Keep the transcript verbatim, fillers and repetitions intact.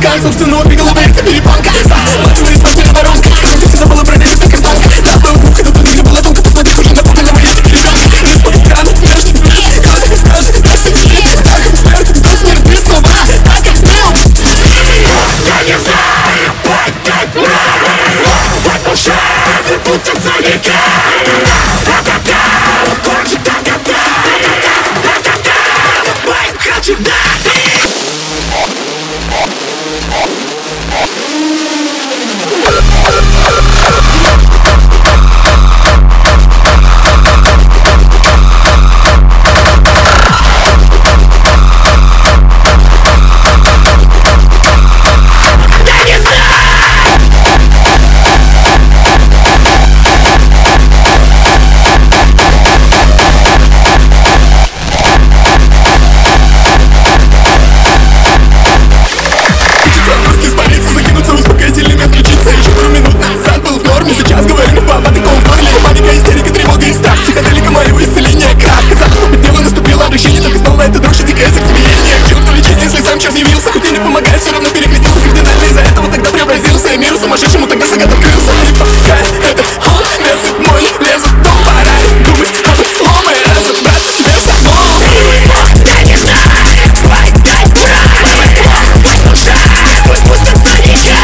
Как собственного пикала боится перепанка. Мачевые свадьбы на дорожке. Ты всегда была проверить, как изнанка. Там был бух, это тут была тонко. Посмотреть уже на пути на моей пережатки. Лишь под экран, даже не знаешь, как ты скажешь. Так ты не так, как устроить, ты просто не разберешь слова. Так как сделал. Я не знаю, поднять правила. Вот душевный путь от занятия. Та-та-та, кончит та-та-та. Та-та-та, байк хочу дать. Сейчас говорю не в папа, ты ком в горле. Паника, истерика, тревога и страх. Психоделика моего исцеления крах. Казалось, что дело наступило обращение. Только снова это дрожь и дикое сердцебиение. К черту лечение, если сам черт явился. Хоть и не помогает, все равно перекрестился. Кардинально из-за этого тогда преобразился. И миру сумасшедшему тогда загад открылся. И пока это он лезет мой, лезет, то пора думать об ломе. Разобраться в себе самому. Я не знаю, поднять правила. Послушай, пусть пусть отвлечет.